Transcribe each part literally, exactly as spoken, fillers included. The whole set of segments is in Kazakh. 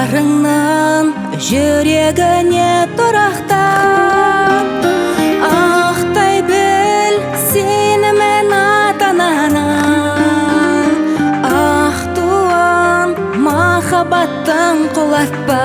Барыңнан жүрегіне тұрақтан, ақтай біл сені мен ата-ананы. Ақ туған махаббаттың құлатпа.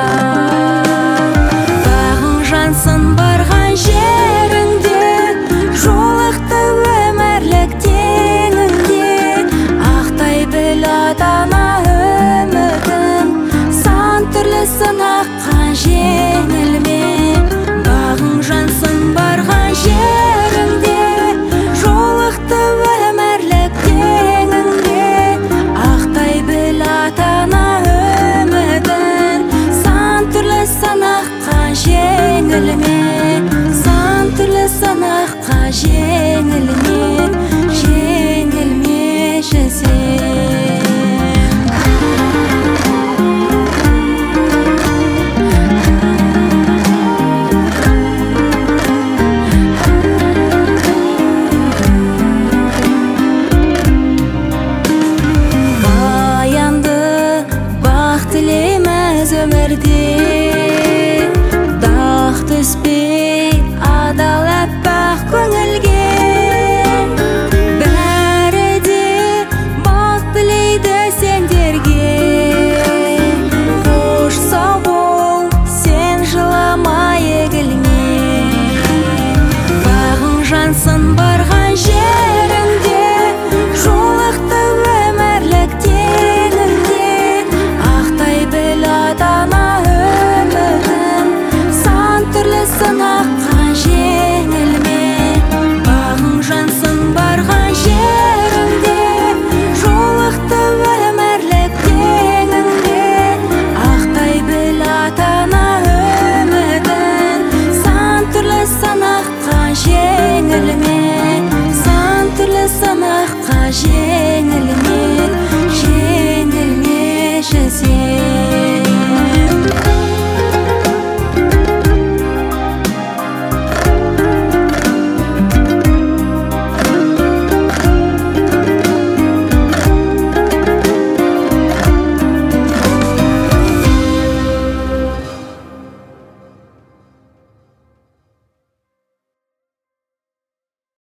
Бағың жансын барған жеріңде, жолықты өмірлік теңіңде. Ақтай біл ата-ана үмітін, сан түрлі сынаққа жеңілме. Бағың жансын барған жеріңде, жолықты өмірлік теңіңде. Ақтай біл ата-ана үмітін, сан түрлі сынаққа жеңілме. Сан түрлі сынаққа жеңілме, жеңілмеші сен. Тілейміз өмірде, дақ түспей адал аппақ көңілге.